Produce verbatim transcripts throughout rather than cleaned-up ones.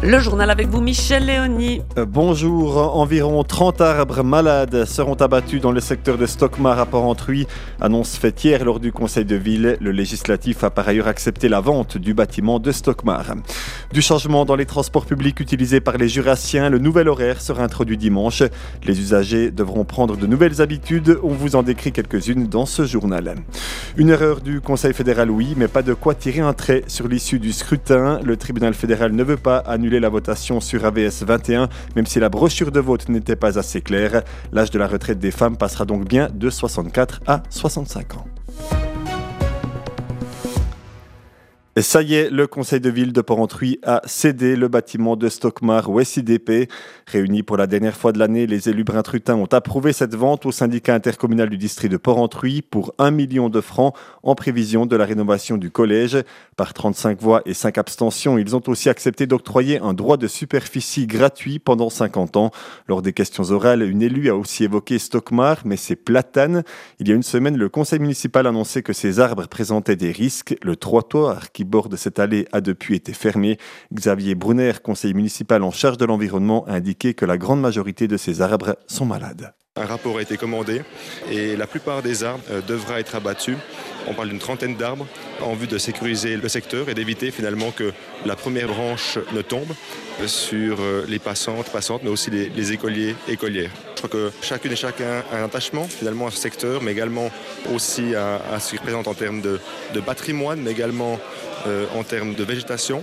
Le journal avec vous, Michel Léonie. Euh, bonjour, environ trente arbres malades seront abattus dans le secteur de Stockmar à Porrentruy. Annonce faite hier lors du conseil de ville. Le législatif a par ailleurs accepté la vente du bâtiment de Stockmar. Du changement dans les transports publics utilisés par les Jurassiens, le nouvel horaire sera introduit dimanche. Les usagers devront prendre de nouvelles habitudes. On vous en décrit quelques-unes dans ce journal. Une erreur du Conseil fédéral, oui, mais pas de quoi tirer un trait sur l'issue du scrutin. Le tribunal fédéral ne veut pas annuler la votation sur A V S vingt et un, même si la brochure de vote n'était pas assez claire. L'âge de la retraite des femmes passera donc bien de soixante-quatre à soixante-cinq ans. Et ça y est, le conseil de ville de Porrentruy a cédé le bâtiment de Stockmar au S I D P. Réunis pour la dernière fois de l'année, les élus bruntrutains ont approuvé cette vente au syndicat intercommunal du district de Porrentruy pour un million de francs en prévision de la rénovation du collège. Par trente-cinq voix et cinq abstentions, ils ont aussi accepté d'octroyer un droit de superficie gratuit pendant cinquante ans. Lors des questions orales, une élue a aussi évoqué Stockmar, mais c'est platane. Il y a une semaine, le conseil municipal annonçait que ces arbres présentaient des risques. Le trottoir qui borde cette allée a depuis été fermé. Xavier Brunner, conseiller municipal en charge de l'environnement, a indiqué que la grande majorité de ces arbres sont malades. Un rapport a été commandé et la plupart des arbres euh, devra être abattus. On parle d'une trentaine d'arbres en vue de sécuriser le secteur et d'éviter finalement que la première branche ne tombe sur les passantes, passantes, mais aussi les, les écoliers, écolières. Je crois que chacune et chacun a un attachement finalement à ce secteur, mais également aussi à, à ce qu'il représente en termes de, de patrimoine, mais également euh, en termes de végétation.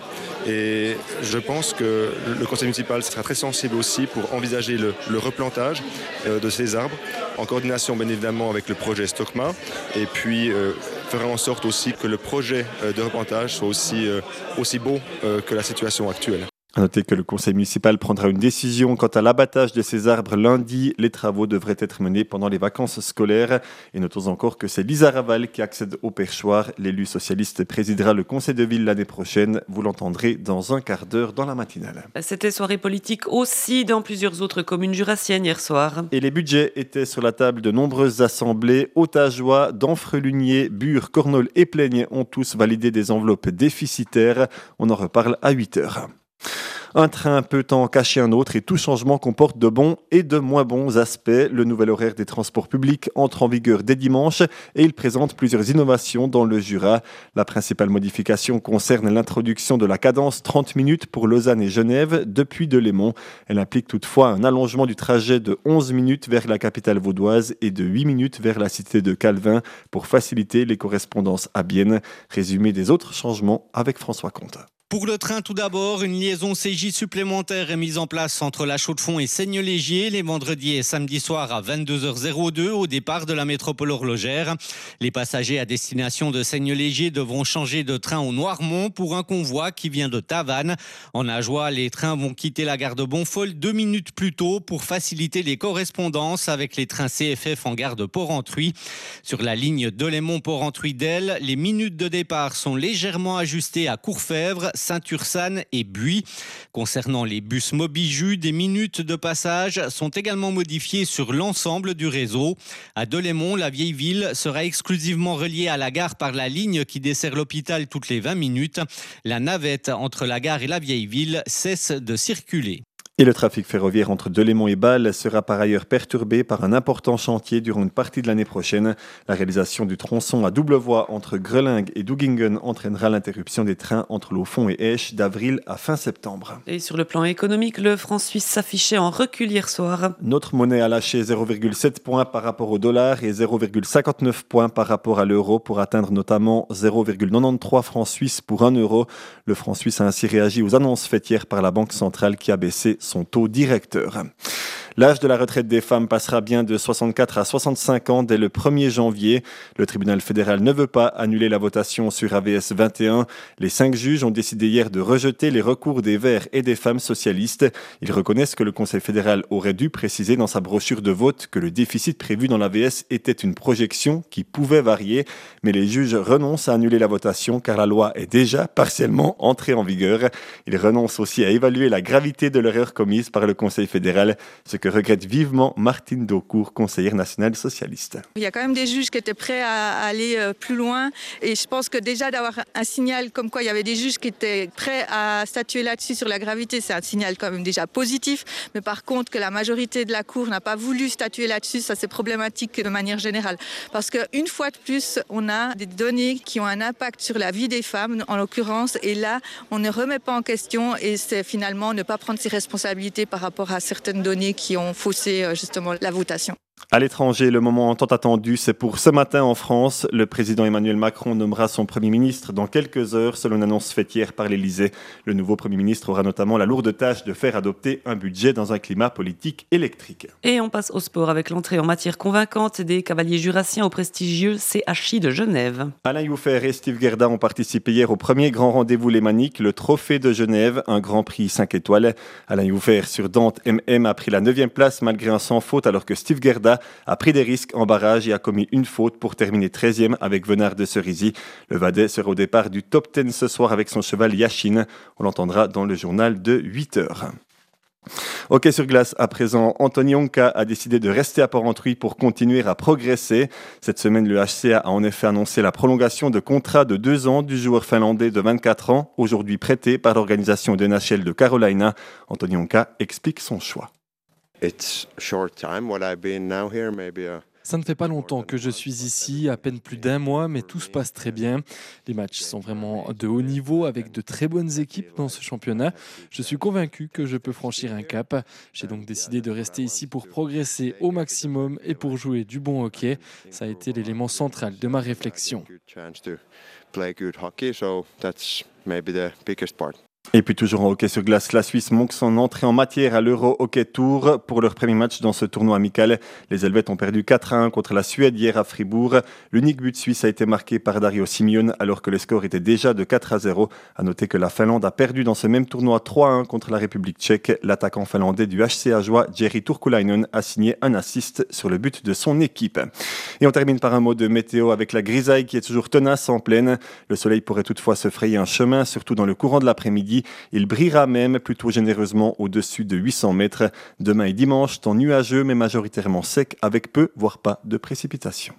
Et je pense que le conseil municipal sera très sensible aussi pour envisager le, le replantage euh, de ces arbres, en coordination bien évidemment avec le projet Stockmar, et puis euh, fera en sorte aussi que le projet euh, de replantage soit aussi, euh, aussi beau euh, que la situation actuelle. À noter que le conseil municipal prendra une décision quant à l'abattage de ces arbres lundi. Les travaux devraient être menés pendant les vacances scolaires. Et notons encore que c'est Lisa Raval qui accède au perchoir. L'élu socialiste présidera le conseil de ville l'année prochaine. Vous l'entendrez dans un quart d'heure dans la matinale. C'était soirée politique aussi dans plusieurs autres communes jurassiennes hier soir. Et les budgets étaient sur la table de nombreuses assemblées. Hautajoie, Denfrelunier, Bure, Cornol et Plaigne ont tous validé des enveloppes déficitaires. On en reparle à huit heures. Un train peut en cacher un autre et tout changement comporte de bons et de moins bons aspects. Le nouvel horaire des transports publics entre en vigueur dès dimanche et il présente plusieurs innovations dans le Jura. La principale modification concerne l'introduction de la cadence trente minutes pour Lausanne et Genève depuis Delémont. Elle implique toutefois un allongement du trajet de onze minutes vers la capitale vaudoise et de huit minutes vers la cité de Calvin pour faciliter les correspondances à Bienne. Résumé des autres changements avec François Comte. Pour le train, tout d'abord, une liaison C J supplémentaire est mise en place entre La Chaux-de-Fonds et Seigne-Légier les vendredis et samedis soirs à vingt-deux heures deux au départ de la métropole horlogère. Les passagers à destination de Seigne-Légier devront changer de train au Noirmont pour un convoi qui vient de Tavannes. En Ajoie, les trains vont quitter la gare de Bonfol deux minutes plus tôt pour faciliter les correspondances avec les trains C F F en gare de Porrentruy. Sur la ligne Delémont-Porrentruy-Del, les minutes de départ sont légèrement ajustées à Courfèvre, Saint-Ursanne et Buis. Concernant les bus Mobiju, des minutes de passage sont également modifiées sur l'ensemble du réseau. À Delémont, la vieille ville sera exclusivement reliée à la gare par la ligne qui dessert l'hôpital toutes les vingt minutes. La navette entre la gare et la vieille ville cesse de circuler. Et le trafic ferroviaire entre Delémont et Bâle sera par ailleurs perturbé par un important chantier durant une partie de l'année prochaine. La réalisation du tronçon à double voie entre Grelingue et Dougingen entraînera l'interruption des trains entre Laufont et Esch d'avril à fin septembre. Et sur le plan économique, le franc suisse s'affichait en recul hier soir. Notre monnaie a lâché zéro virgule sept points par rapport au dollar et zéro virgule cinquante-neuf points par rapport à l'euro pour atteindre notamment zéro virgule quatre-vingt-treize francs suisses pour un euro. Le franc suisse a ainsi réagi aux annonces faites hier par la Banque centrale qui a baissé son taux directeur. L'âge de la retraite des femmes passera bien de soixante-quatre à soixante-cinq ans dès le premier janvier. Le tribunal fédéral ne veut pas annuler la votation sur A V S vingt et un. Les cinq juges ont décidé hier de rejeter les recours des Verts et des femmes socialistes. Ils reconnaissent que le Conseil fédéral aurait dû préciser dans sa brochure de vote que le déficit prévu dans l'A V S était une projection qui pouvait varier. Mais les juges renoncent à annuler la votation car la loi est déjà partiellement entrée en vigueur. Ils renoncent aussi à évaluer la gravité de l'erreur commise par le Conseil fédéral, ce que regrette vivement Martine Daucourt, conseillère nationale socialiste. Il y a quand même des juges qui étaient prêts à aller plus loin et je pense que déjà d'avoir un signal comme quoi il y avait des juges qui étaient prêts à statuer là-dessus sur la gravité, c'est un signal quand même déjà positif. Mais par contre que la majorité de la Cour n'a pas voulu statuer là-dessus, ça c'est problématique de manière générale. Parce qu'une fois de plus, on a des données qui ont un impact sur la vie des femmes en l'occurrence et là on ne remet pas en question et c'est finalement ne pas prendre ses responsabilités par rapport à certaines données qui ont faussé justement la votation. À l'étranger, le moment tant attendu, c'est pour ce matin en France. Le président Emmanuel Macron nommera son Premier ministre dans quelques heures, selon une annonce faite hier par l'Élysée. Le nouveau Premier ministre aura notamment la lourde tâche de faire adopter un budget dans un climat politique électrique. Et on passe au sport avec l'entrée en matière convaincante des cavaliers jurassiens au prestigieux C H I de Genève. Alain Youffer et Steve Gerda ont participé hier au premier grand rendez-vous lémanique, le Trophée de Genève, un grand prix cinq étoiles. Alain Youffer sur Dante M M a pris la neuvième place malgré un sans faute, alors que Steve Gerda a pris des risques en barrage et a commis une faute pour terminer treizième avec Venard de Cerisy. Le Vadais sera au départ du top dix ce soir avec son cheval Yachine. On l'entendra dans le journal de huit heures. Hockey sur glace à présent, Anthony Honka a décidé de rester à Porrentruy pour continuer à progresser. Cette semaine, le H C A a en effet annoncé la prolongation de contrat de deux ans du joueur finlandais de vingt-quatre ans, aujourd'hui prêté par l'organisation de N H L de Carolina. Anthony Honka explique son choix. It's short time what I've been now here, maybe a... Ça ne fait pas longtemps que je suis ici, à peine plus d'un mois, mais tout se passe très bien. Les matchs sont vraiment de haut niveau avec de très bonnes équipes dans ce championnat. Je suis convaincu que je peux franchir un cap. J'ai donc décidé de rester ici pour progresser au maximum et pour jouer du bon hockey. Ça a été l'élément central de ma réflexion. Et puis toujours en hockey sur glace, la Suisse manque son entrée en matière à l'Euro Hockey Tour. Pour leur premier match dans ce tournoi amical, les Helvètes ont perdu quatre à un contre la Suède hier à Fribourg. L'unique but suisse a été marqué par Dario Simeone alors que le score était déjà de quatre à zéro. À noter que la Finlande a perdu dans ce même tournoi trois à un contre la République tchèque. L'attaquant finlandais du H C ajois Jeri Turkulainen a signé un assist sur le but de son équipe. Et on termine par un mot de météo avec la grisaille qui est toujours tenace en plaine. Le soleil pourrait toutefois se frayer un chemin, surtout dans le courant de l'après-midi. Il brillera même plutôt généreusement au-dessus de huit cents mètres. Demain et dimanche, temps nuageux mais majoritairement sec avec peu, voire pas de précipitations.